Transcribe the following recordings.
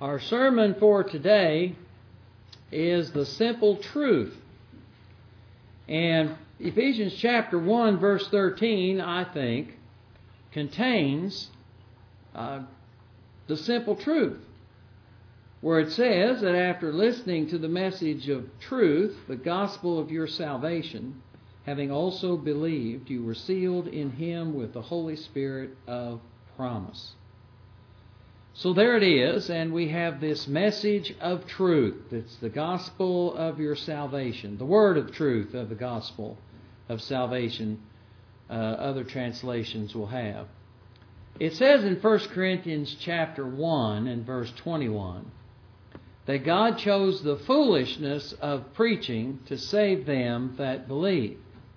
Our sermon for today is the simple truth. And Ephesians chapter 1 verse 13, I think, contains the simple truth, where it says that after listening to the message of truth, the gospel of your salvation, having also believed, you were sealed in Him with the Holy Spirit of promise. So there it is, and we have this message of truth. It's the gospel of your salvation, the word of truth of the gospel of salvation, other translations will have. It says in 1 Corinthians chapter 1 and verse 21 that God chose the foolishness of preaching to save them that believe.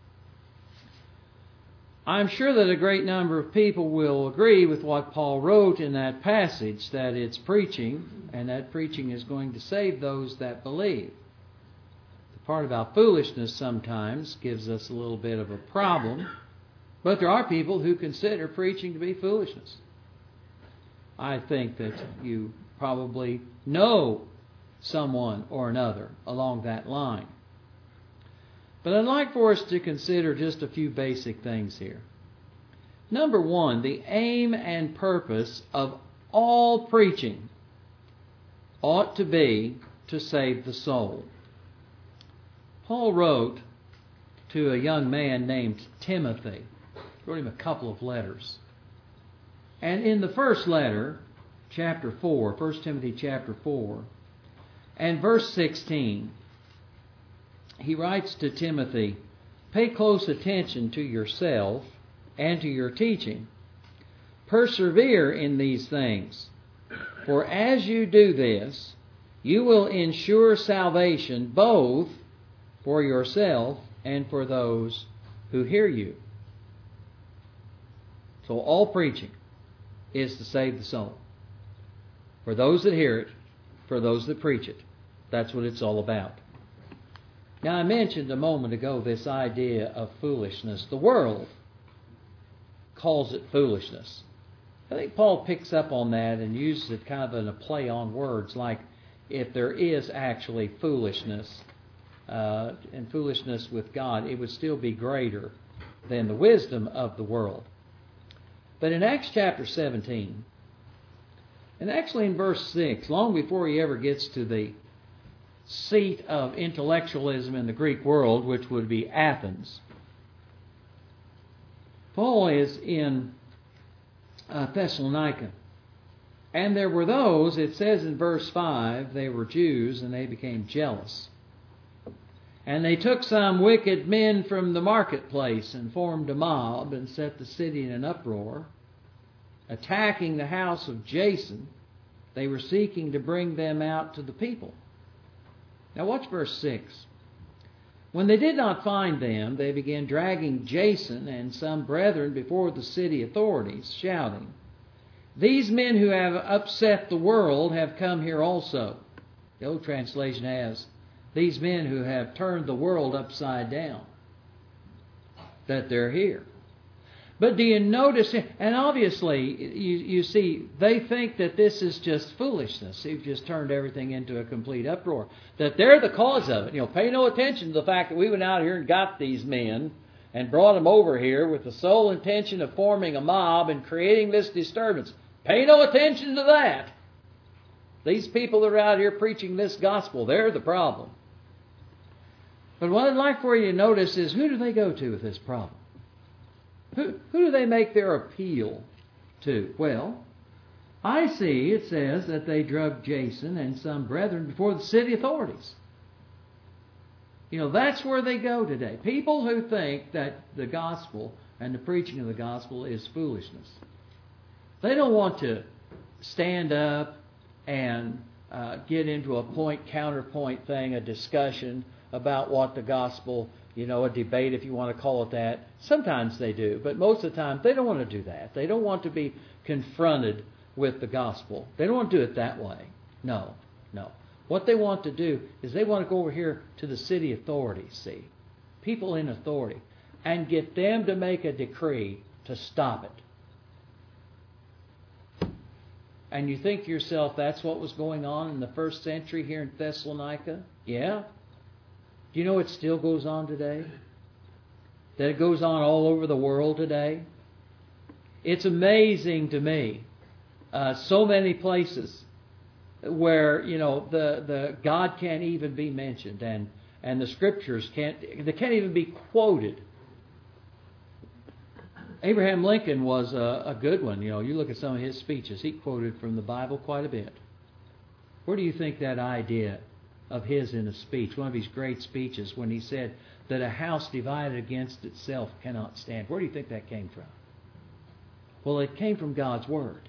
I'm sure that a great number of people will agree with what Paul wrote in that passage, that it's preaching, and that preaching is going to save those that believe. The part about foolishness sometimes gives us a little bit of a problem, but there are people who consider preaching to be foolishness. I think that you probably know someone or another along that line. But I'd like for us to consider just a few basic things here. Number one, the aim and purpose of all preaching ought to be to save the soul. Paul wrote to a young man named Timothy. He wrote him a couple of letters. And in the first letter, chapter 4, 1 Timothy chapter 4, and verse 16, he writes to Timothy, "Pay close attention to yourself and to your teaching. Persevere in these things. For as you do this, you will ensure salvation both for yourself and for those who hear you." So all preaching is to save the soul. For those that hear it, for those that preach it. That's what it's all about. Now, I mentioned a moment ago this idea of foolishness. The world calls it foolishness. I think Paul picks up on that and uses it kind of in a play on words, like if there is actually foolishness, and foolishness with God, it would still be greater than the wisdom of the world. But in Acts chapter 17, and actually in verse 6, long before he ever gets to the seat of intellectualism in the Greek world, which would be Athens, Paul is in Thessalonica. And there were those, it says in verse 5, they were Jews and they became jealous. And they took some wicked men from the marketplace and formed a mob and set the city in an uproar. Attacking the house of Jason, they were seeking to bring them out to the people. Now watch verse 6. When they did not find them, they began dragging Jason and some brethren before the city authorities, shouting, "These men who have upset the world have come here also." The old translation has, "These men who have turned the world upside down," that they're here. But do you notice, and obviously, you see, they think that this is just foolishness. They've just turned everything into a complete uproar. That they're the cause of it. Pay no attention to the fact that we went out here and got these men and brought them over here with the sole intention of forming a mob and creating this disturbance. Pay no attention to that. These people that are out here preaching this gospel, they're the problem. But what I'd like for you to notice is, who do they go to with this problem? Who do they make their appeal to? Well, I see it says that they drug Jason and some brethren before the city authorities. That's where they go today. People who think that the gospel and the preaching of the gospel is foolishness. They don't want to stand up and get into a point-counterpoint thing, a discussion about what the gospel, a debate, if you want to call it that. Sometimes they do, but most of the time they don't want to do that. They don't want to be confronted with the gospel. They don't want to do it that way. No. What they want to do is they want to go over here to the city authorities, see, people in authority, and get them to make a decree to stop it. And you think to yourself, that's what was going on in the first century here in Thessalonica? Yeah. Do you know it still goes on today? That it goes on all over the world today? It's amazing to me. So many places where, the God can't even be mentioned, and the Scriptures can't even be quoted. Abraham Lincoln was a good one. You look at some of his speeches, he quoted from the Bible quite a bit. Where do you think that idea of his in a speech, one of his great speeches, when he said that a house divided against itself cannot stand, where do you think that came from? Well, it came from God's Word.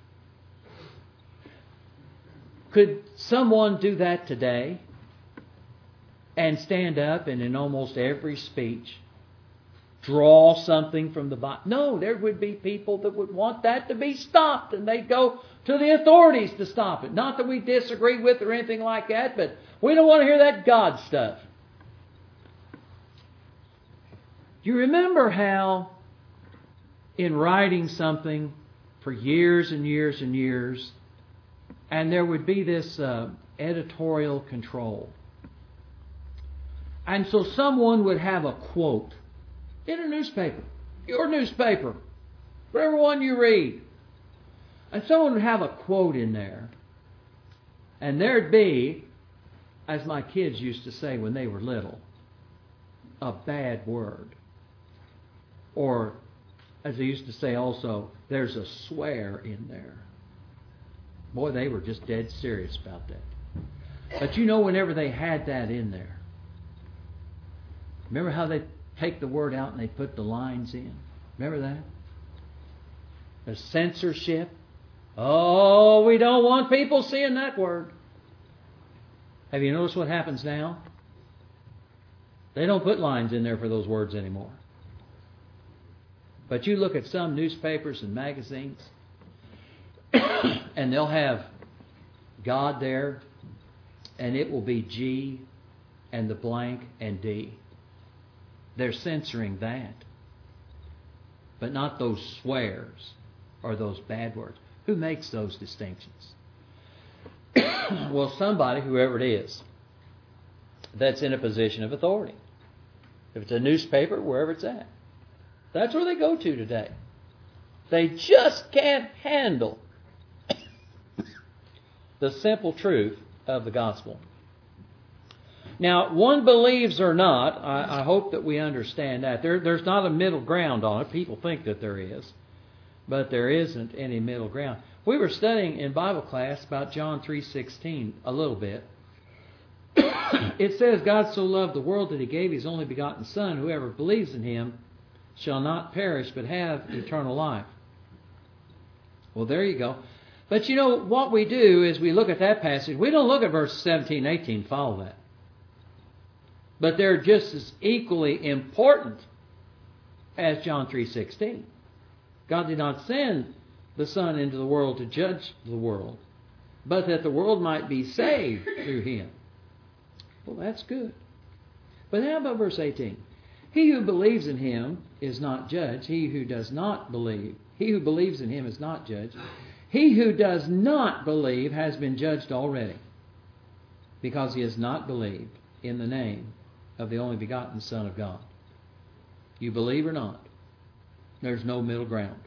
Could someone do that today and stand up and in almost every speech draw something from the Bible? No, there would be people that would want that to be stopped, and they'd go to the authorities to stop it. Not that we disagree with or anything like that, but we don't want to hear that God stuff. Do you remember how in writing something for years and years and years, and there would be this editorial control. And so someone would have a quote in a newspaper, your newspaper, whatever one you read. And someone would have a quote in there. And there'd be, as my kids used to say when they were little, a bad word. Or, as they used to say also, there's a swear in there. Boy, they were just dead serious about that. But whenever they had that in there, remember how they take the word out and they put the lines in? Remember that? The censorship. Oh, we don't want people seeing that word. Have you noticed what happens now? They don't put lines in there for those words anymore. But you look at some newspapers and magazines, and they'll have God there, and it will be G and the blank and D. They're censoring that. But not those swears or those bad words. Who makes those distinctions? Well, somebody, whoever it is, that's in a position of authority. If it's a newspaper, wherever it's at. That's where they go to today. They just can't handle the simple truth of the gospel. Now, one believes or not, I hope that we understand that. There's not a middle ground on it. People think that there is, but there isn't any middle ground. We were studying in Bible class about John 3:16 a little bit. It says, God so loved the world that He gave His only begotten Son. Whoever believes in Him shall not perish but have eternal life. Well, there you go. But what we do is we look at that passage. We don't look at verses 17 and 18, follow that. But they're just as equally important as John 3:16. God did not send the Son into the world to judge the world, but that the world might be saved through Him. Well, that's good. But how about verse 18? He who believes in Him is not judged. He who does not believe. He who believes in Him is not judged. He who does not believe has been judged already, because he has not believed in the name of the only begotten Son of God. You believe or not, there's no middle ground.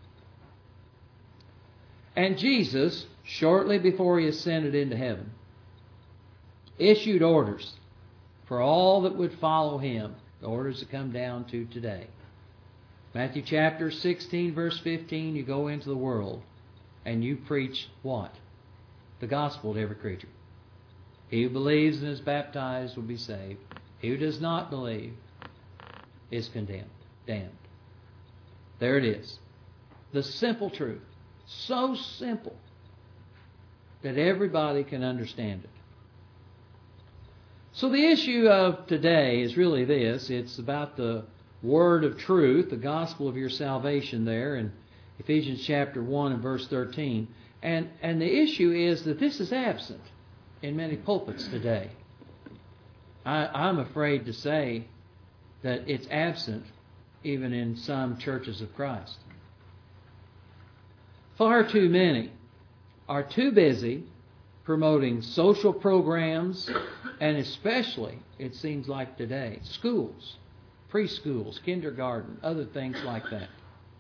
And Jesus, shortly before He ascended into heaven, issued orders for all that would follow Him, the orders that come down to today. Matthew chapter 16, verse 15, you go into the world and you preach what? The gospel to every creature. He who believes and is baptized will be saved. He who does not believe is condemned, damned. There it is. The simple truth. So simple that everybody can understand it. So the issue of today is really this. It's about the word of truth, the gospel of your salvation there in Ephesians chapter 1 and verse 13. And the issue is that this is absent in many pulpits today. I'm afraid to say that it's absent even in some churches of Christ. Far too many are too busy promoting social programs, and especially, it seems like today, schools, preschools, kindergarten, other things like that.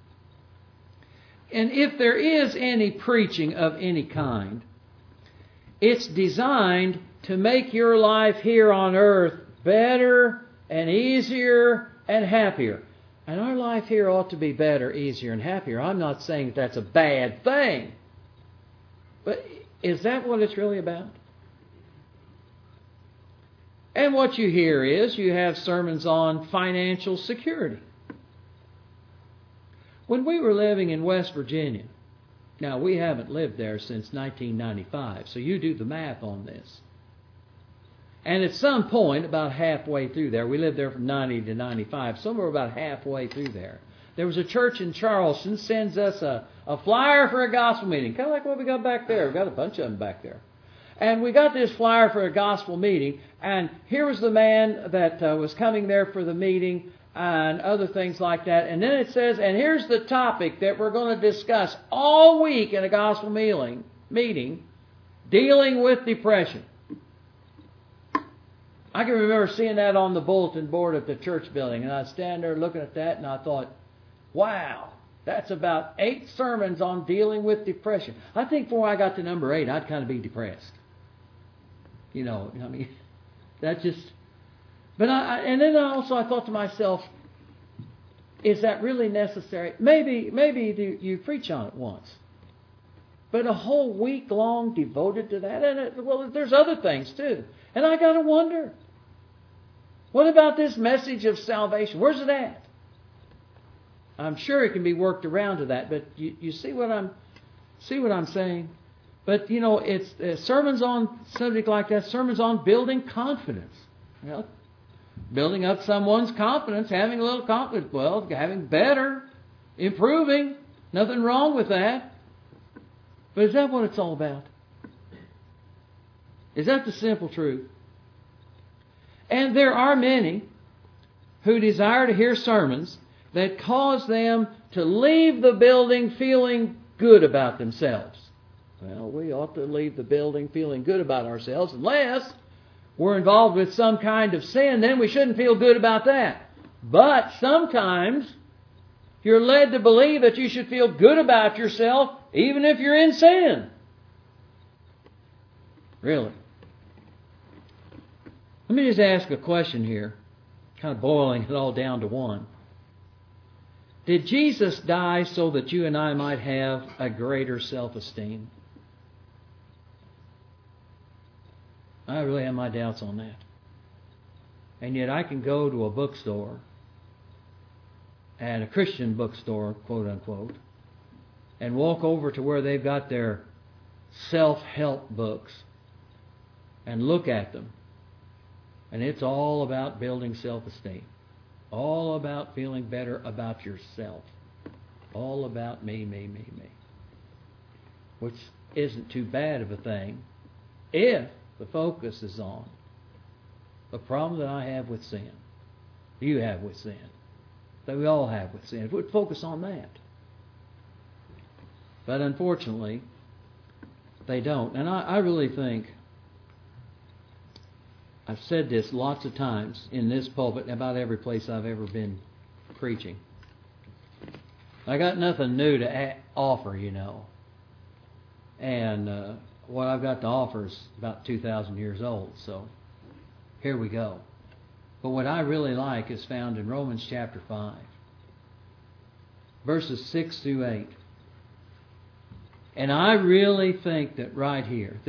And if there is any preaching of any kind, it's designed to make your life here on earth better and easier and happier. And our life here ought to be better, easier, and happier. I'm not saying that that's a bad thing. But is that what it's really about? And what you hear is you have sermons on financial security. When we were living in West Virginia, now we haven't lived there since 1995, so you do the math on this. And at some point, about halfway through there, we lived there from 90 to 95, somewhere about halfway through there, there was a church in Charleston sends us a flyer for a gospel meeting, kind of like what we got back there. We've got a bunch of them back there. And we got this flyer for a gospel meeting, and here was the man that was coming there for the meeting and other things like that. And then it says, and here's the topic that we're going to discuss all week in a gospel meeting, dealing with depression. I can remember seeing that on the bulletin board at the church building, and I'd stand there looking at that, and I thought, wow, that's about 8 sermons on dealing with depression. I think before I got to number 8, I'd kind of be depressed. You know, I mean, that just... But and then I thought to myself, is that really necessary? Maybe you preach on it once. But a whole week long devoted to that? And there's other things too. And I got to wonder, what about this message of salvation? Where's it at? I'm sure it can be worked around to that, but you see what I'm saying? But you know, it's sermons on subject like that, sermons on building confidence. You know, building up someone's confidence, having a little confidence, well, having better, improving, nothing wrong with that. But is that what it's all about? Is that the simple truth? And there are many who desire to hear sermons that cause them to leave the building feeling good about themselves. Well, we ought to leave the building feeling good about ourselves unless we're involved with some kind of sin, then we shouldn't feel good about that. But sometimes you're led to believe that you should feel good about yourself even if you're in sin. Really. Let me just ask a question here, kind of boiling it all down to one. Did Jesus die so that you and I might have a greater self-esteem? I really have my doubts on that. And yet I can go to a bookstore, and a Christian bookstore, quote unquote, and walk over to where they've got their self-help books and look at them. And it's all about building self-esteem. All about feeling better about yourself. All about me. Which isn't too bad of a thing if the focus is on the problem that I have with sin, you have with sin, that we all have with sin. If we'd focus on that. But unfortunately, they don't. And I really think, I've said this lots of times in this pulpit and about every place I've ever been preaching. I got nothing new to offer, you know. And what I've got to offer is about 2,000 years old, so here we go. But what I really like is found in Romans chapter 5, verses 6 through 8. And I really think that right here,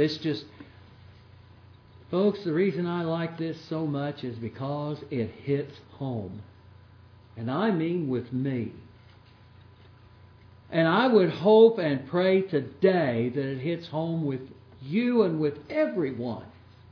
folks, the reason I like this so much is because it hits home. And I mean with me. And I would hope and pray today that it hits home with you and with everyone.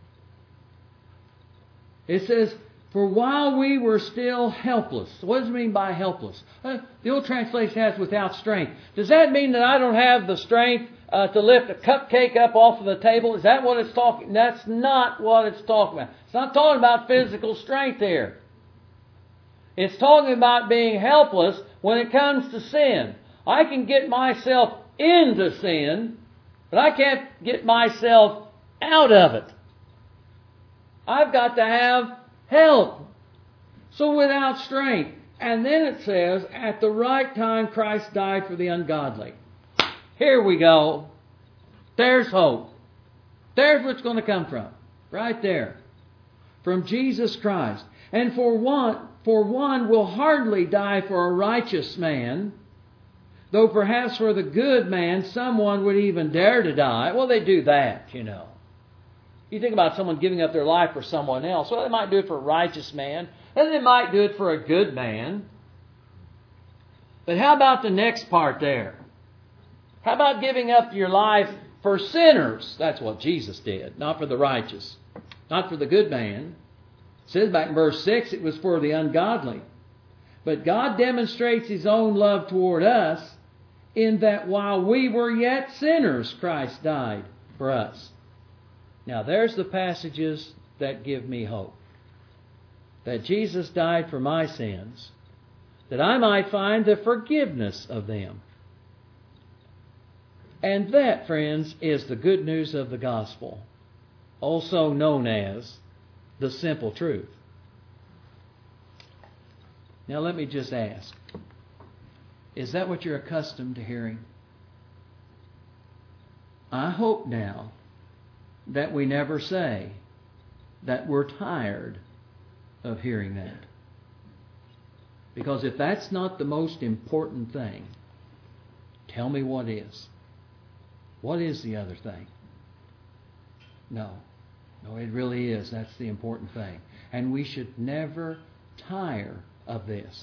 It says, for while we were still helpless. What does it mean by helpless? The old translation has without strength. Does that mean that I don't have the strength to lift a cupcake up off of the table? Is that what it's talking? That's not what it's talking about. It's not talking about physical strength here. It's talking about being helpless when it comes to sin. I can get myself into sin, But I can't get myself out of it. I've got to have help. So without strength. And then it says, at the right time Christ died for the ungodly. Here we go. There's hope. There's what's going to come from. Right there. From Jesus Christ. And for one will hardly die for a righteous man, though perhaps for the good man someone would even dare to die. Well, they do that, you know. You think about someone giving up their life for someone else. Well, they might do it for a righteous man, and they might do it for a good man. But how about the next part there? How about giving up your life for sinners? That's what Jesus did, not for the righteous, not for the good man. It says back in verse 6, it was for the ungodly. But God demonstrates His own love toward us in that while we were yet sinners, Christ died for us. Now there's the passages that give me hope. That Jesus died for my sins, that I might find the forgiveness of them. And that, friends, is the good news of the gospel, also known as the simple truth. Now let me just ask, is that what you're accustomed to hearing? I hope now that we never say that we're tired of hearing that. Because if that's not the most important thing, tell me what is. What is the other thing? No, it really is. That's the important thing. And we should never tire of this.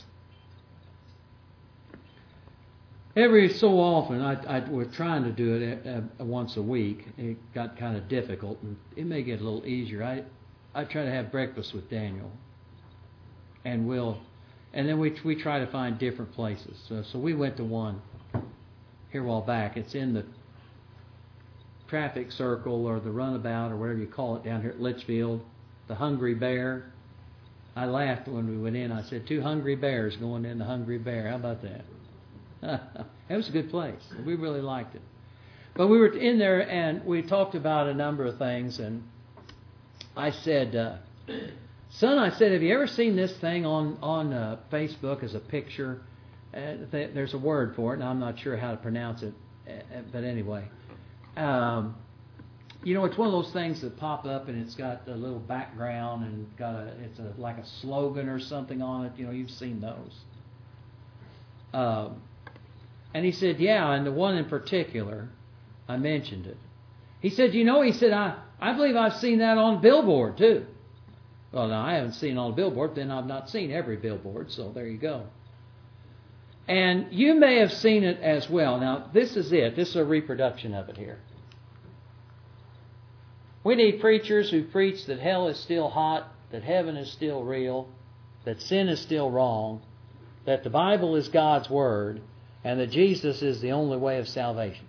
Every so often, we're trying to do it once a week. It got kind of difficult, and it may get a little easier. I try to have breakfast with Daniel, and then we try to find different places. So we went to one here a while back. It's in the traffic circle or the runabout or whatever you call it down here at Litchfield, the Hungry Bear. I laughed when we went in. I said, 2 hungry bears going in the Hungry Bear. How about that? It was a good place. We really liked it. But we were in there and we talked about a number of things. And I said, son, have you ever seen this thing on Facebook as a picture? There's a word for it, and I'm not sure how to pronounce it. But anyway, it's one of those things that pop up and it's got a little background and it's like a slogan or something on it. You've seen those. And he said, yeah, and the one in particular, I mentioned it. He said, I believe I've seen that on billboard too. Well, now, I haven't seen it on a billboard, then I've not seen every billboard, so there you go. And you may have seen it as well. Now, this is it. This is a reproduction of it here. We need preachers who preach that hell is still hot, that heaven is still real, that sin is still wrong, that the Bible is God's Word, and that Jesus is the only way of salvation.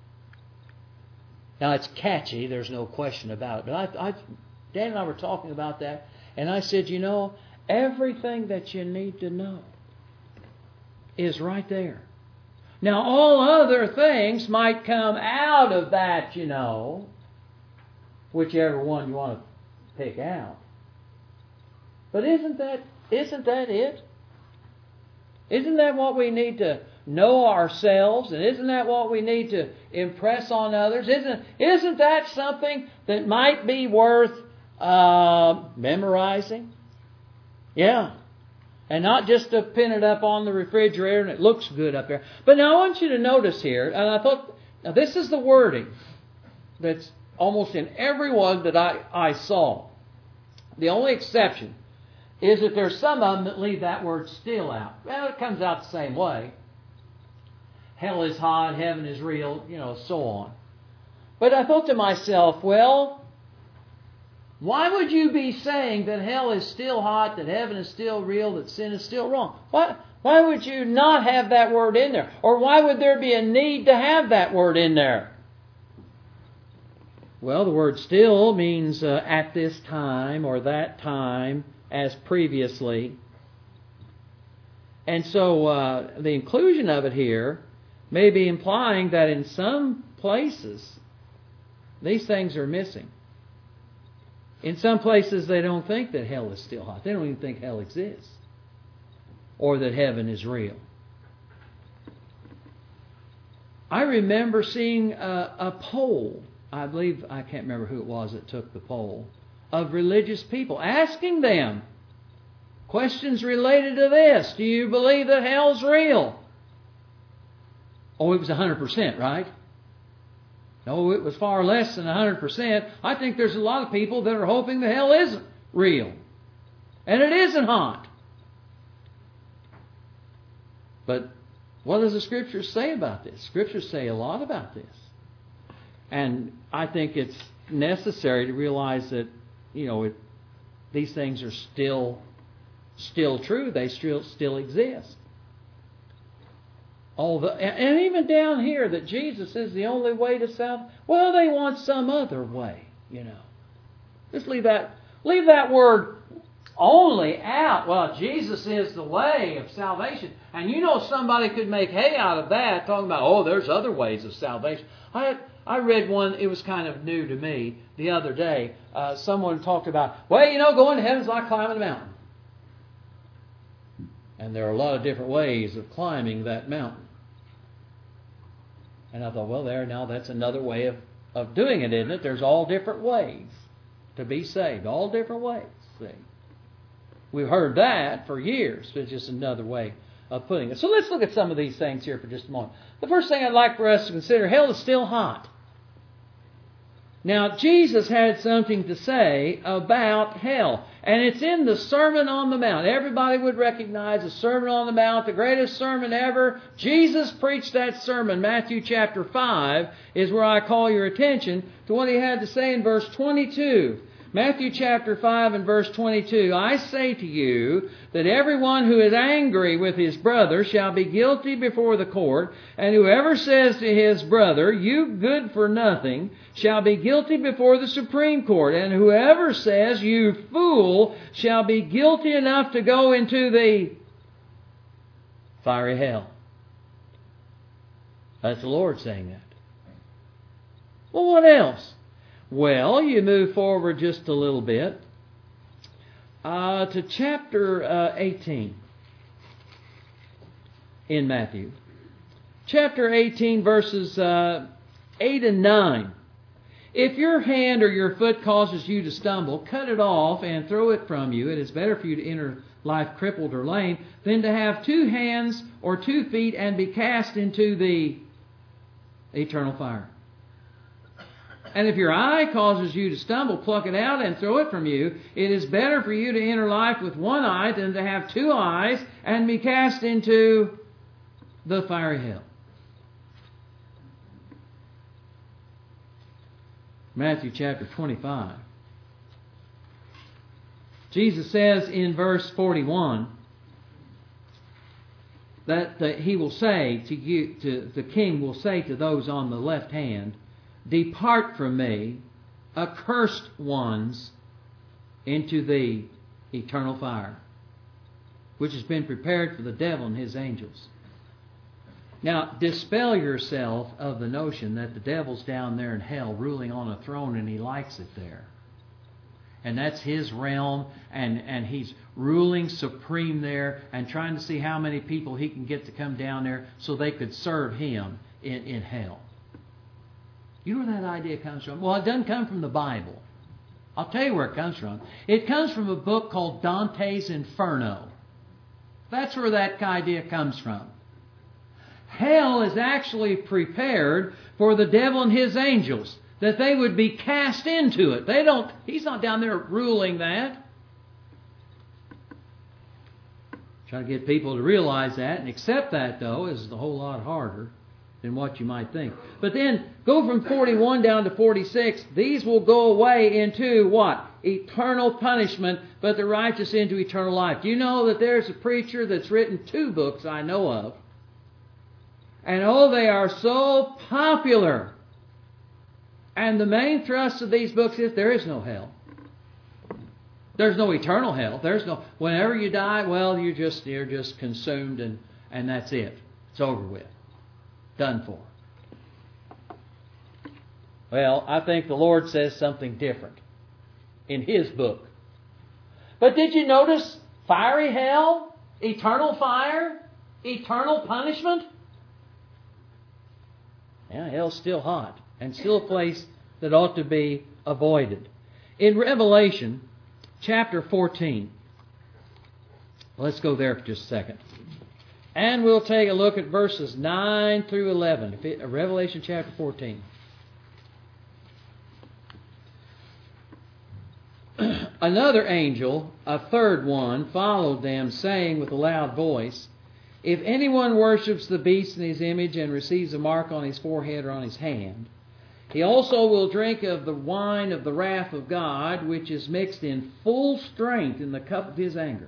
Now, it's catchy, there's no question about it. But Dan and I were talking about that, and I said, everything that you need to know is right there. Now, all other things might come out of that, whichever one you want to pick out. But isn't that it? Isn't that what we need to know ourselves? And isn't that what we need to impress on others? Isn't that something that might be worth memorizing? Yeah. And not just to pin it up on the refrigerator and it looks good up there. But now I want you to notice here, and I thought, now this is the wording that's almost in every one that I saw. The only exception is that there's some of them that leave that word still out. Well, it comes out the same way. Hell is hot, heaven is real, so on. But I thought to myself, well, why would you be saying that hell is still hot, that heaven is still real, that sin is still wrong? Why would you not have that word in there? Or why would there be a need to have that word in there? Well, the word still means at this time or that time as previously. And so the inclusion of it here may be implying that in some places These things are missing. In some places, they don't think that hell is still hot. They don't even think hell exists, or that heaven is real. I remember seeing a poll. I believe, I can't remember who it was that took the poll, of religious people, asking them questions related to this. Do you believe that hell's real? Oh, it was 100%, right? No, it was far less than 100%. I think there's a lot of people that are hoping that hell isn't real. And it isn't hot. But what does the Scriptures say about this? Scriptures say a lot about this. And I think it's necessary to realize that, these things are still true. They still exist. And even down here that Jesus is the only way to salvation. Well, they want some other way, Just leave that word only out. Well, Jesus is the way of salvation. And somebody could make hay out of that, talking about, there's other ways of salvation. I read one, it was kind of new to me the other day. Someone talked about, going to heaven is like climbing a mountain. And there are a lot of different ways of climbing that mountain. And I thought, that's another way of doing it, isn't it? There's all different ways to be saved. All different ways. See? We've heard that for years. It's just another way of putting it. So let's look at some of these things here for just a moment. The first thing I'd like for us to consider, hell is still hot. Now, Jesus had something to say about hell. And it's in the Sermon on the Mount. Everybody would recognize the Sermon on the Mount, the greatest sermon ever. Jesus preached that sermon. Matthew chapter 5 is where I call your attention to what he had to say in verse 22. Matthew chapter 5 and verse 22, I say to you that everyone who is angry with his brother shall be guilty before the court, and whoever says to his brother, you good for nothing, shall be guilty before the Supreme Court, and whoever says, you fool, shall be guilty enough to go into the fiery hell. That's the Lord saying that. Well, what else? Well, you move forward just a little bit to chapter 18 in Matthew. Chapter 18, verses 8 and 9. If your hand or your foot causes you to stumble, cut it off and throw it from you. It is better for you to enter life crippled or lame than to have 2 hands or 2 feet and be cast into the eternal fire. And if your eye causes you to stumble, pluck it out and throw it from you. It is better for you to enter life with 1 eye than to have 2 eyes and be cast into the fiery hell. Matthew chapter 25. Jesus says in verse 41 that he will say to you, the king will say to those on the left hand, depart from me, accursed ones, into the eternal fire, which has been prepared for the devil and his angels. Now, dispel yourself of the notion that the devil's down there in hell ruling on a throne and he likes it there. And that's his realm, and he's ruling supreme there and trying to see how many people he can get to come down there so they could serve him in hell. You know where that idea comes from? Well, it doesn't come from the Bible. I'll tell you where it comes from. It comes from a book called Dante's Inferno. That's where that idea comes from. Hell is actually prepared for the devil and his angels, that they would be cast into it. He's not down there ruling that. Trying to get people to realize that and accept that, though, is a whole lot harder than what you might think. But then go from 41 down to 46. These will go away into what? Eternal punishment, but the righteous into eternal life. Do you know that there's a preacher that's written 2 books I know of? And they are so popular. And the main thrust of these books is there is no hell. There's no eternal hell. There's no, whenever you die, well, you're just consumed and that's it. It's over with. Done for. Well, I think the Lord says something different in His book. But did you notice fiery hell, eternal fire, eternal punishment? Yeah, hell's still hot and still a place that ought to be avoided. In Revelation chapter 14, let's go there for just a second. And we'll take a look at verses 9 through 11. Revelation chapter 14. Another angel, a third one, followed them, saying with a loud voice, If anyone worships the beast in his image and receives a mark on his forehead or on his hand, he also will drink of the wine of the wrath of God, which is mixed in full strength in the cup of His anger.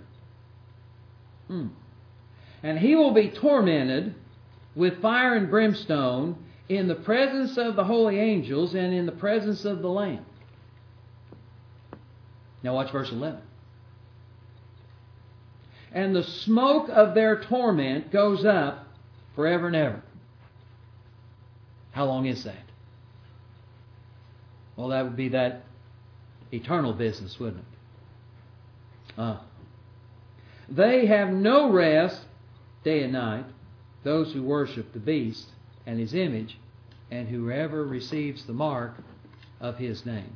And he will be tormented with fire and brimstone in the presence of the holy angels and in the presence of the Lamb. Now watch verse 11. And the smoke of their torment goes up forever and ever. How long is that? Well, that would be that eternal business, wouldn't it? They have no rest day and night, those who worship the beast and his image, and whoever receives the mark of his name.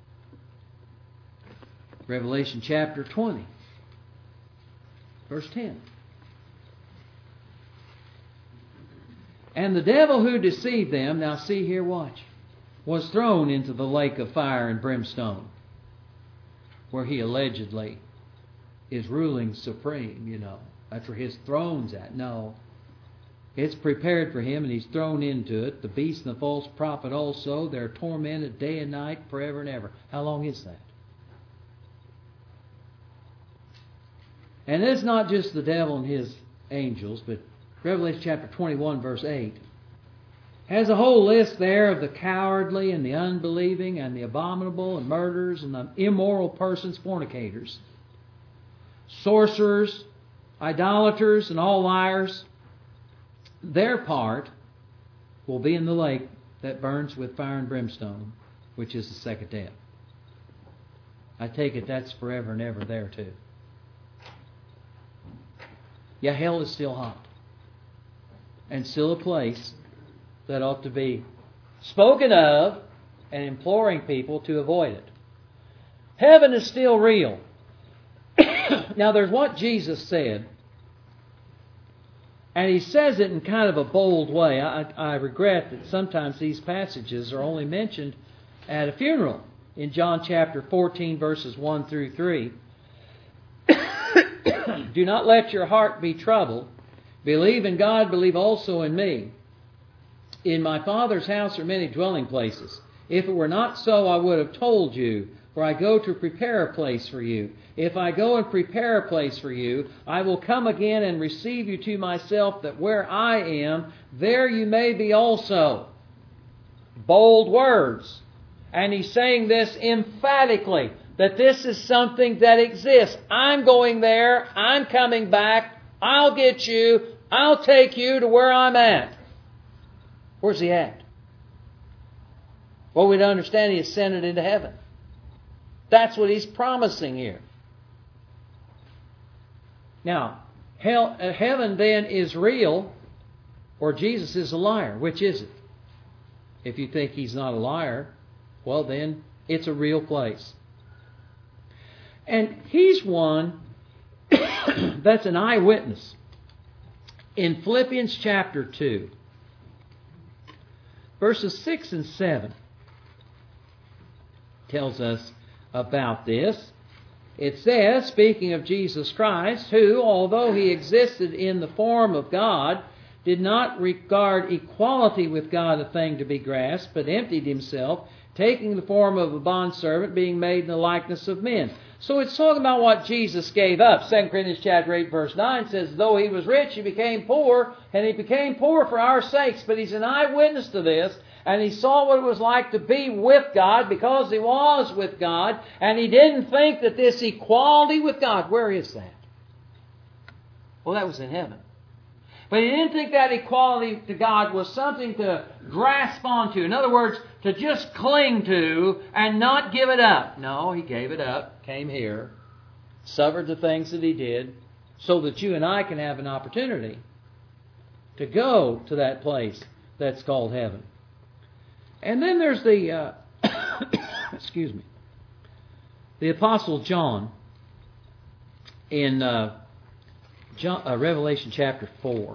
Revelation chapter 20, verse 10. And the devil who deceived them, now see here, watch, was thrown into the lake of fire and brimstone, where he allegedly is ruling supreme, you know. That's where his throne's at. No. It's prepared for him, and he's thrown into it. The beast and the false prophet also, they're tormented day and night forever and ever. How long is that? And it's not just the devil and his angels, but Revelation chapter 21, verse 8, has a whole list there of the cowardly and the unbelieving and the abominable and murderers and the immoral persons, fornicators, sorcerers, idolaters, and all liars. Their part will be in the lake that burns with fire and brimstone, which is the second death. I take it that's forever and ever there too. Yeah, hell is still hot. And still a place that ought to be spoken of and imploring people to avoid it. Heaven is still real. Now there's what Jesus said. And He says it in kind of a bold way. I regret that sometimes these passages are only mentioned at a funeral. In John chapter 14, verses 1 through 3. Do not let your heart be troubled. Believe in God, believe also in me. In my Father's house are many dwelling places. If it were not so, I would have told you, for I go to prepare a place for you. If I go and prepare a place for you, I will come again and receive you to myself, that where I am, there you may be also. Bold words. And He's saying this emphatically, that this is something that exists. I'm going there. I'm coming back. I'll get you. I'll take you to where I'm at. Where's He at? Well, we don't understand He ascended into heaven. That's what He's promising here. Now, heaven then is real, or Jesus is a liar. Which is it? If you think He's not a liar, well then, it's a real place. And He's one that's an eyewitness. In Philippians chapter 2, verses 6 and 7, tells us about this. It says, speaking of Jesus Christ, who, although He existed in the form of God, did not regard equality with God a thing to be grasped, but emptied Himself, taking the form of a bondservant, being made in the likeness of men. So it's talking about what Jesus gave up. 2 Corinthians chapter 8, verse 9 says, though He was rich, He became poor, and He became poor for our sakes. But He's an eyewitness to this, and He saw what it was like to be with God because He was with God, and He didn't think that this equality with God, where is that? Well, that was in heaven. But he didn't think that equality to God was something to grasp onto. In other words, to just cling to and not give it up. No, he gave it up, came here, suffered the things that he did, so that you and I can have an opportunity to go to that place that's called heaven. And then there's the, excuse me, the Apostle John in Revelation chapter 4.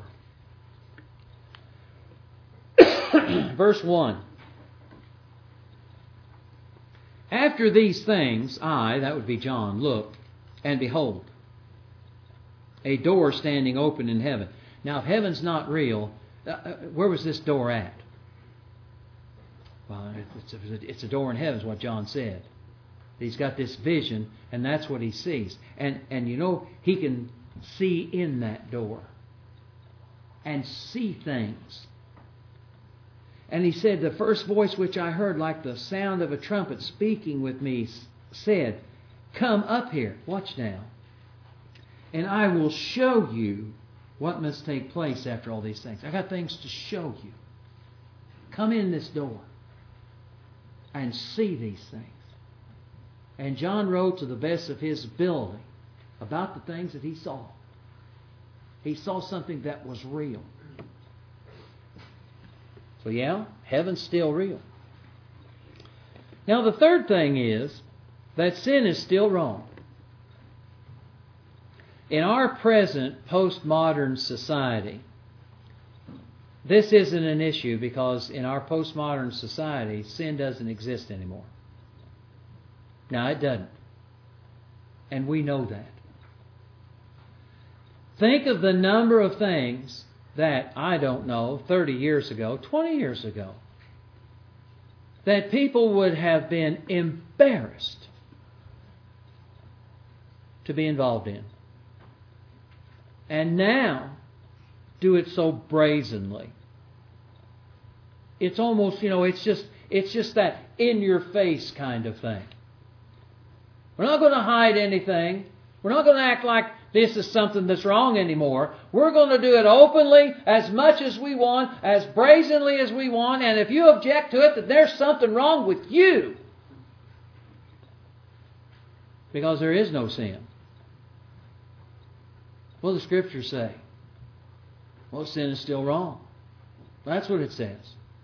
Verse 1. After these things, I, that would be John, looked, and behold, a door standing open in heaven. Now, if heaven's not real, where was this door at? Well, it's a door in heaven, is what John said. He's got this vision, and that's what he sees. And you know, he can see in that door and see things. And he said, the first voice which I heard, like the sound of a trumpet speaking with me, said, come up here. Watch now. And I will show you what must take place after all these things. I got things to show you. Come in this door and see these things. And John wrote to the best of his ability about the things that he saw. He saw something that was real. So yeah, heaven's still real. Now the third thing is that sin is still wrong. In our present postmodern society, this isn't an issue because in our postmodern society, sin doesn't exist anymore. Now, it doesn't. And we know that. Think of the number of things that, I don't know, 30 years ago, 20 years ago, that people would have been embarrassed to be involved in. And now, do it so brazenly. It's almost, it's just that in-your-face kind of thing. We're not going to hide anything. We're not going to act like this is something that's wrong anymore. We're going to do it openly, as much as we want, as brazenly as we want, and if you object to it, that there's something wrong with you. Because there is no sin. What do the Scriptures say? Well, sin is still wrong. That's what it says.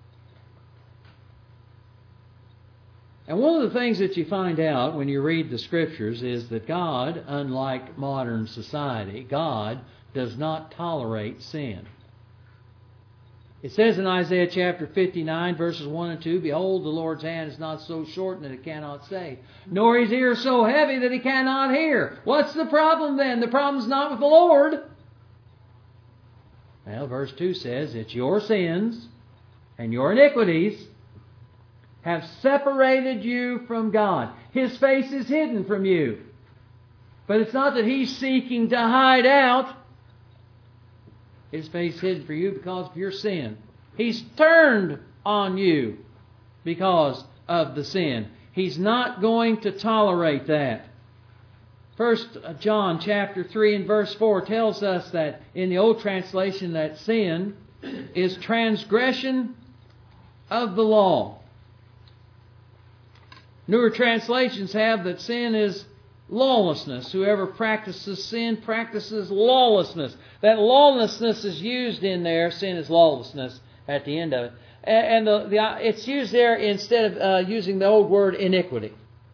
And one of the things that you find out when you read the Scriptures is that God, unlike modern society, God does not tolerate sin. It says in Isaiah chapter 59, verses 1 and 2, behold, the Lord's hand is not so short that it cannot save, nor his ear so heavy that he cannot hear. What's the problem then? The problem's not with the Lord. Well, verse 2 says, it's your sins and your iniquities have separated you from God. His face is hidden from you. But it's not that He's seeking to hide out. His face is hidden for you because of your sin. He's turned on you because of the sin. He's not going to tolerate that. 1 John chapter 3 and verse 4 tells us that in the old translation that sin is transgression of the law. Newer translations have that sin is lawlessness. Whoever practices sin practices lawlessness. That lawlessness is used in there. Sin is lawlessness at the end of it. And it's used there instead of using the old word iniquity.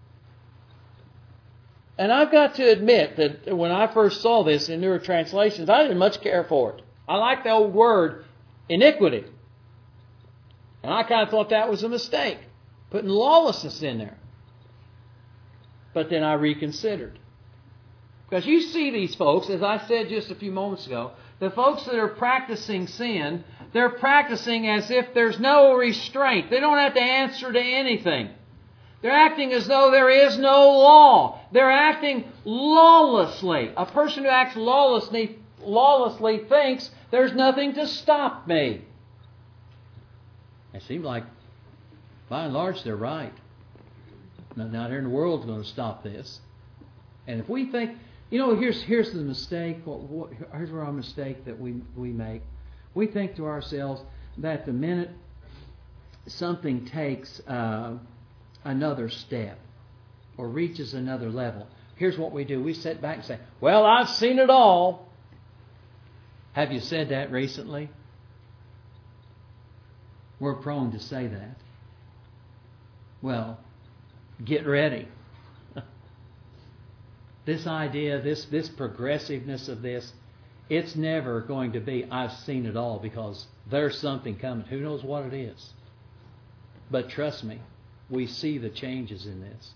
And I've got to admit that when I first saw this in newer translations, I didn't much care for it. I like the old word iniquity. And I kind of thought that was a mistake, putting lawlessness in there. But then I reconsidered. Because you see these folks, as I said just a few moments ago, the folks that are practicing sin, they're practicing as if there's no restraint. They don't have to answer to anything. They're acting as though there is no law. They're acting lawlessly. A person who acts lawlessly thinks there's nothing to stop me. It seems like, by and large, they're right. Nothing out here in the world is going to stop this. And if we think You know, here's the mistake. Here's our mistake that we make. We think to ourselves that the minute something takes another step or reaches another level, here's what we do. We sit back and say, well, I've seen it all. Have you said that recently? We're prone to say that. Well, get ready. This idea, this progressiveness of this, it's never going to be, I've seen it all, because there's something coming. Who knows what it is? But trust me, we see the changes in this.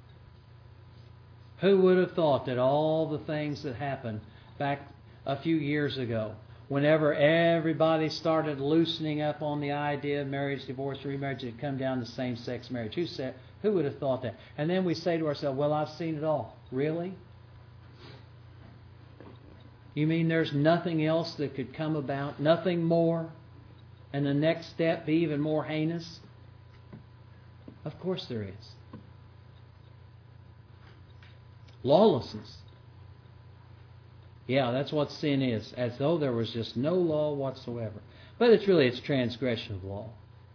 Who would have thought that all the things that happened back a few years ago, whenever everybody started loosening up on the idea of marriage, divorce, remarriage, it come down to same-sex marriage? Who would have thought that? And then we say to ourselves, well, I've seen it all. Really? You mean there's nothing else that could come about? Nothing more? And the next step be even more heinous? Of course there is. Lawlessness. Yeah, that's what sin is. As though there was just no law whatsoever. But it's transgression of law.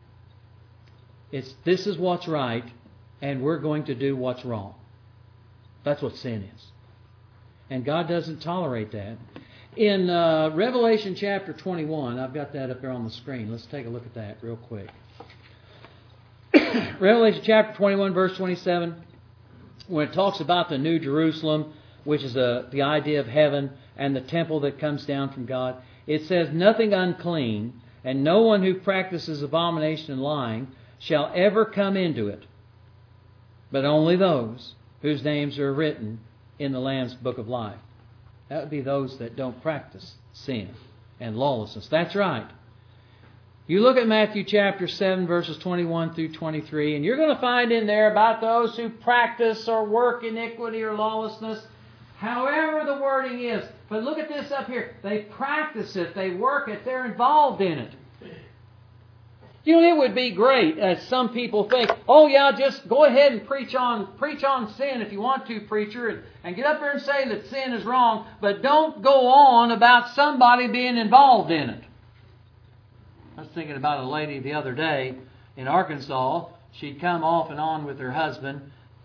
This is what's right, and we're going to do what's wrong. That's what sin is. And God doesn't tolerate that. In Revelation chapter 21, I've got that up there on the screen. Let's take a look at that real quick. Revelation chapter 21, verse 27, when it talks about the New Jerusalem, which is the idea of heaven, and the temple that comes down from God, it says, nothing unclean, and no one who practices abomination and lying shall ever come into it, but only those whose names are written in the Lamb's book of life. That would be those that don't practice sin and lawlessness. That's right. You look at Matthew chapter 7, verses 21 through 23, and you're going to find in there about those who practice or work iniquity or lawlessness, however the wording is. But look at this up here. They practice it. They work it. They're involved in it. You know, it would be great, as some people think, oh yeah, just go ahead and preach on sin if you want to, preacher, and get up there and say that sin is wrong, but don't go on about somebody being involved in it. I was thinking about a lady the other day in Arkansas. She'd come off and on with her husband.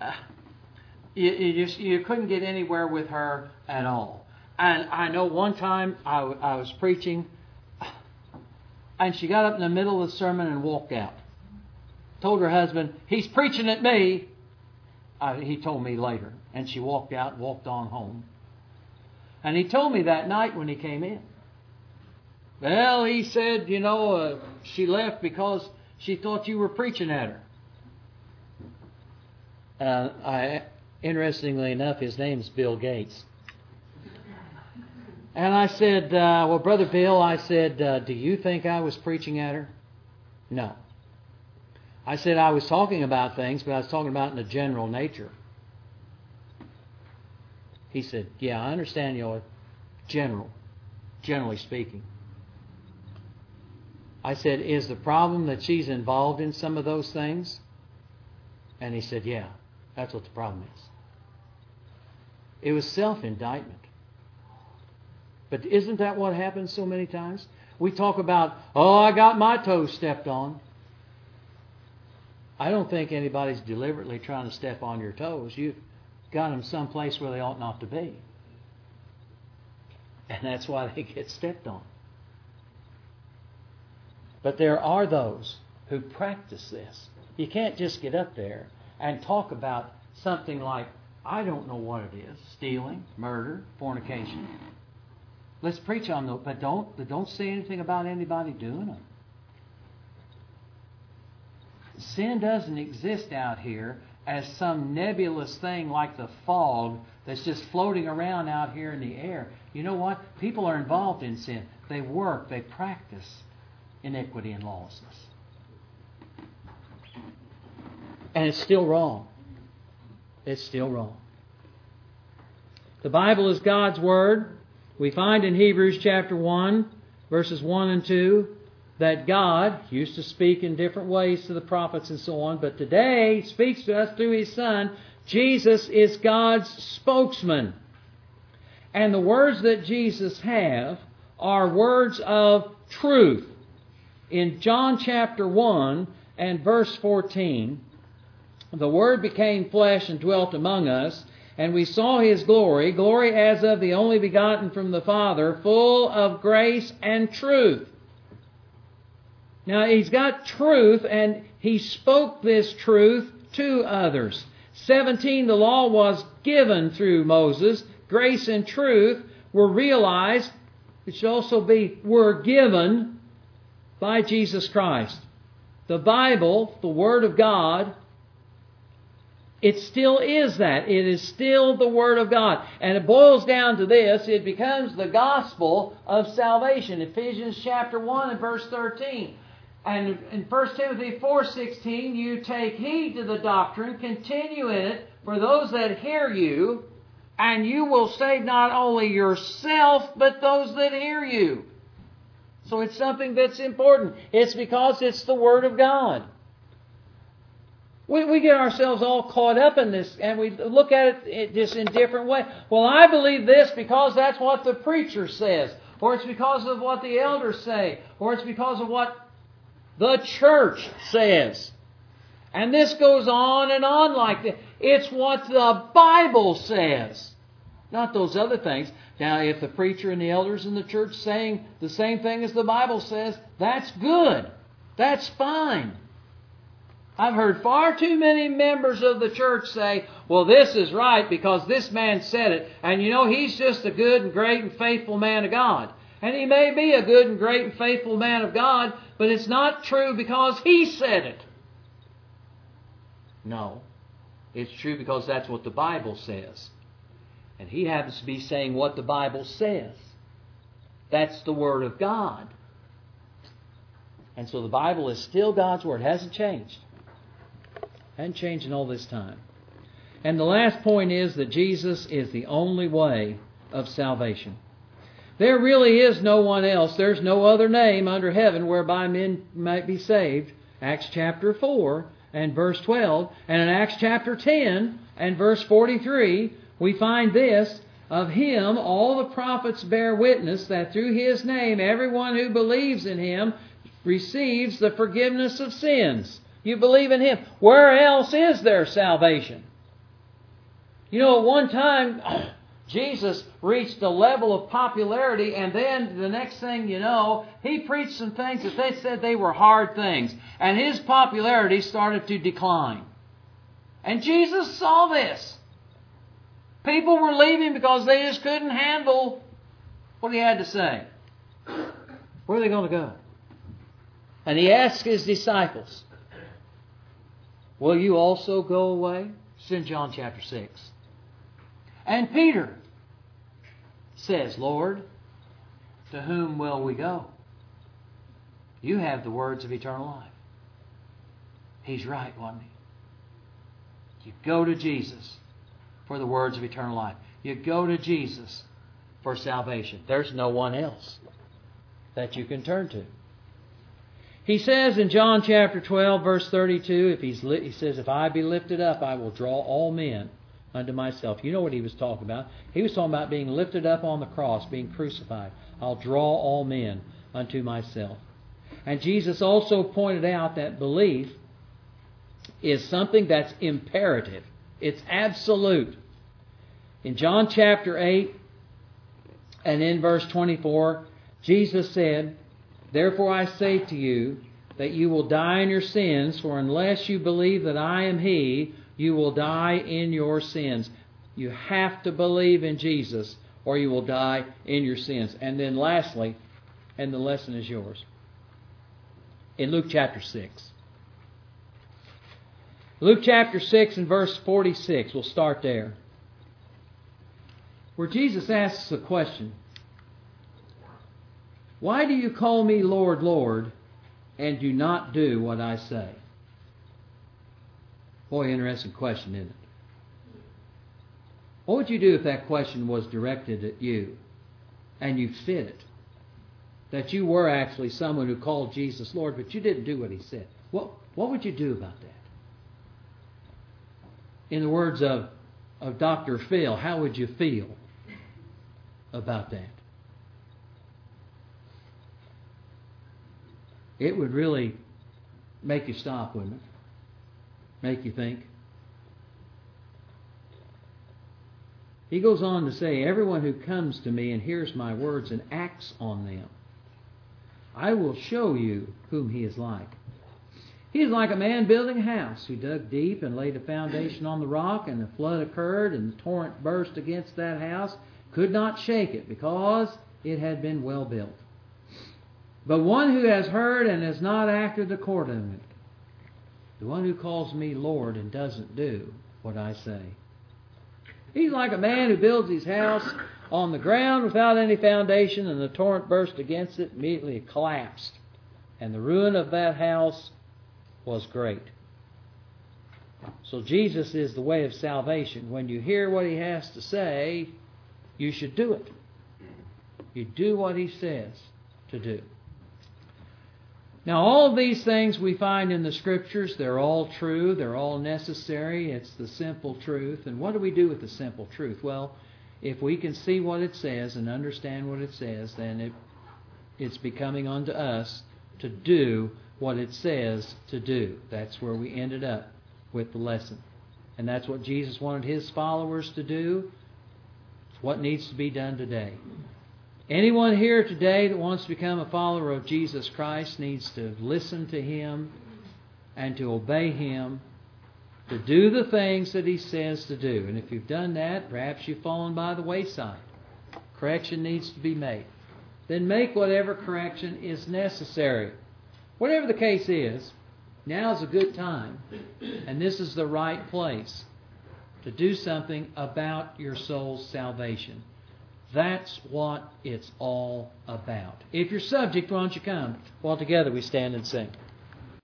You couldn't get anywhere with her at all. And I know one time I was preaching, and she got up in the middle of the sermon and walked out. Told her husband, he's preaching at me. He told me later. And she walked out and walked on home. And he told me that night when he came in. Well, he said, she left because she thought you were preaching at her. Interestingly enough, his name's Bill Gates. And I said, well, Brother Bill, I said, do you think I was preaching at her? No. I said I was talking about things, but I was talking about in a general nature. He said, yeah, I understand, generally speaking. I said, is the problem that she's involved in some of those things? And he said, yeah, that's what the problem is. It was self-indictment. But isn't that what happens so many times? We talk about, I got my toes stepped on. I don't think anybody's deliberately trying to step on your toes. You've got them someplace where they ought not to be. And that's why they get stepped on. But there are those who practice this. You can't just get up there and talk about something like, I don't know what it is, stealing, murder, fornication. Let's preach on those, but don't say anything about anybody doing them. Sin doesn't exist out here as some nebulous thing like the fog that's just floating around out here in the air. You know what? People are involved in sin. They work, they practice iniquity and lawlessness. And it's still wrong. It's still wrong. The Bible is God's Word. We find in Hebrews chapter 1, verses 1 and 2, that God used to speak in different ways to the prophets and so on, but today He speaks to us through His Son. Jesus is God's spokesman. And the words that Jesus have are words of truth. In John chapter 1 and verse 14, the Word became flesh and dwelt among us, and we saw His glory, glory as of the only begotten from the Father, full of grace and truth. Now, He's got truth, and He spoke this truth to others. 17, the law was given through Moses. Grace and truth were realized. It should also be were given by Jesus Christ. The Bible, the Word of God, it still is that. It is still the Word of God. And it boils down to this. It becomes the gospel of salvation. Ephesians chapter 1 and verse 13. And in 1 Timothy 4:16, you take heed to the doctrine, continue in it for those that hear you, and you will save not only yourself, but those that hear you. So it's something that's important. It's because it's the Word of God. We get ourselves all caught up in this, and we look at it just in different ways. Well, I believe this because that's what the preacher says, or it's because of what the elders say, or it's because of what the church says. And this goes on and on like that. It's what the Bible says, not those other things. Now, if the preacher and the elders in the church saying the same thing as the Bible says, that's good. That's fine. I've heard far too many members of the church say, well, this is right because this man said it. And you know, he's just a good and great and faithful man of God. And he may be a good and great and faithful man of God, but it's not true because he said it. No. It's true because that's what the Bible says. And he happens to be saying what the Bible says. That's the Word of God. And so the Bible is still God's Word. It hasn't changed. Hasn't changed in all this time. And the last point is that Jesus is the only way of salvation. There really is no one else. There's no other name under heaven whereby men might be saved. Acts chapter 4 and verse 12. And in Acts chapter 10 and verse 43, we find this, of Him all the prophets bear witness that through His name everyone who believes in Him receives the forgiveness of sins. You believe in Him. Where else is there salvation? You know, at one time, Jesus reached a level of popularity, and then the next thing you know, He preached some things that they said they were hard things. And His popularity started to decline. And Jesus saw this. People were leaving because they just couldn't handle what He had to say. Where are they going to go? And He asked His disciples, will you also go away? It's in John chapter 6. And Peter says, Lord, to whom will we go? You have the words of eternal life. He's right, wasn't he? You go to Jesus for the words of eternal life. You go to Jesus for salvation. There's no one else that you can turn to. He says in John chapter 12, verse 32, he says, if I be lifted up, I will draw all men unto myself. You know what he was talking about. He was talking about being lifted up on the cross, being crucified. I'll draw all men unto myself. And Jesus also pointed out that belief is something that's imperative. It's absolute. In John chapter 8 and in verse 24, Jesus said, therefore I say to you that you will die in your sins, for unless you believe that I am He, you will die in your sins. You have to believe in Jesus, or you will die in your sins. And then lastly, and the lesson is yours, in Luke chapter 6. Luke chapter 6 and verse 46, we'll start there, where Jesus asks a question. Why do you call me Lord, Lord, and do not do what I say? Boy, interesting question, isn't it? What would you do if that question was directed at you and you fit it? That you were actually someone who called Jesus Lord, but you didn't do what He said. What would you do about that? In the words of Dr. Phil, how would you feel? about that. It would really make you stop, wouldn't it? Make you think. He goes on to say, everyone who comes to me and hears my words and acts on them, I will show you whom he is like. He is like a man building a house who dug deep and laid a foundation on the rock, and a flood occurred, and the torrent burst against that house, could not shake it, because it had been well built. But one who has heard and has not acted accordingly, the one who calls me Lord and doesn't do what I say, he's like a man who builds his house on the ground without any foundation, and the torrent burst against it, immediately it collapsed, and the ruin of that house was great. So Jesus is the way of salvation. When you hear what he has to say, you should do it. You do what he says to do. Now, all of these things we find in the Scriptures. They're all true. They're all necessary. It's the simple truth. And what do we do with the simple truth? Well, if we can see what it says and understand what it says, then it's becoming unto us to do what it says to do. That's where we ended up with the lesson. And that's what Jesus wanted his followers to do. It's what needs to be done today. Anyone here today that wants to become a follower of Jesus Christ needs to listen to him and to obey him, to do the things that he says to do. And if you've done that, perhaps you've fallen by the wayside. Correction needs to be made. Then make whatever correction is necessary. Whatever the case is, now is a good time, and this is the right place to do something about your soul's salvation. That's what it's all about. If you're subject, why don't you come? While together we stand and sing.